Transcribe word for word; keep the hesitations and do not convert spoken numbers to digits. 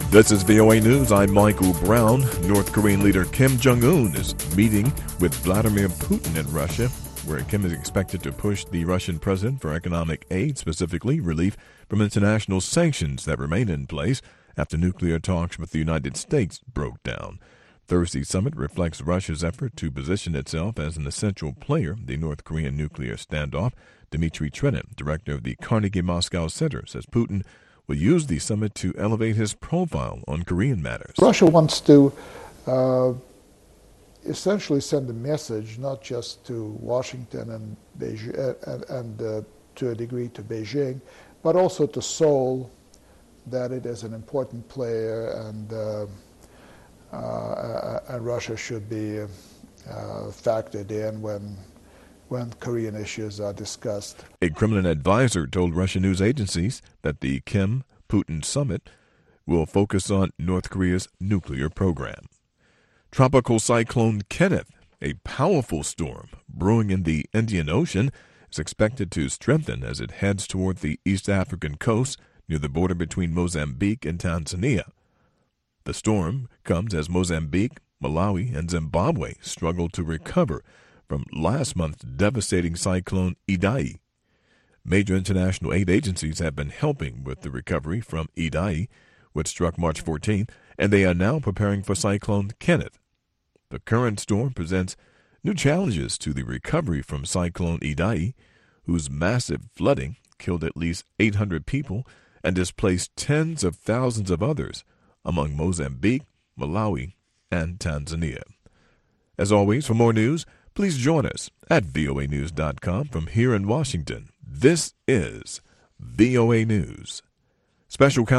This is V O A News. I'm Michael Brown. North Korean leader Kim Jong-un is meeting with Vladimir Putin in Russia, where Kim is expected to push the Russian president for economic aid, specifically relief from international sanctions that remain in place after nuclear talks with the United States broke down. Thursday's summit reflects Russia's effort to position itself as an essential player in the North Korean nuclear standoff. Dmitry Trenin, director of the Carnegie Moscow Center, says Putin will use the summit to elevate his profile on Korean matters. Russia wants to uh, essentially send a message, not just to Washington and Beijing, and, and uh, to a degree to Beijing, but also to Seoul, that it is an important player, and uh, uh, and Russia should be uh, factored in when. when Korean issues are discussed. A Kremlin advisor told Russian news agencies that the Kim-Putin summit will focus on North Korea's nuclear program. Tropical cyclone Kenneth, a powerful storm brewing in the Indian Ocean, is expected to strengthen as it heads toward the East African coast near the border between Mozambique and Tanzania. The storm comes as Mozambique, Malawi, and Zimbabwe struggle to recover from last month's devastating cyclone Idai. Major international aid agencies have been helping with the recovery from Idai, which struck March fourteenth, and they are now preparing for Cyclone Kenneth. The current storm presents new challenges to the recovery from Cyclone Idai, whose massive flooding killed at least eight hundred people and displaced tens of thousands of others among Mozambique, Malawi, and Tanzania. As always, for more news, please join us at V O A news dot com from here in Washington. This is V O A News. Special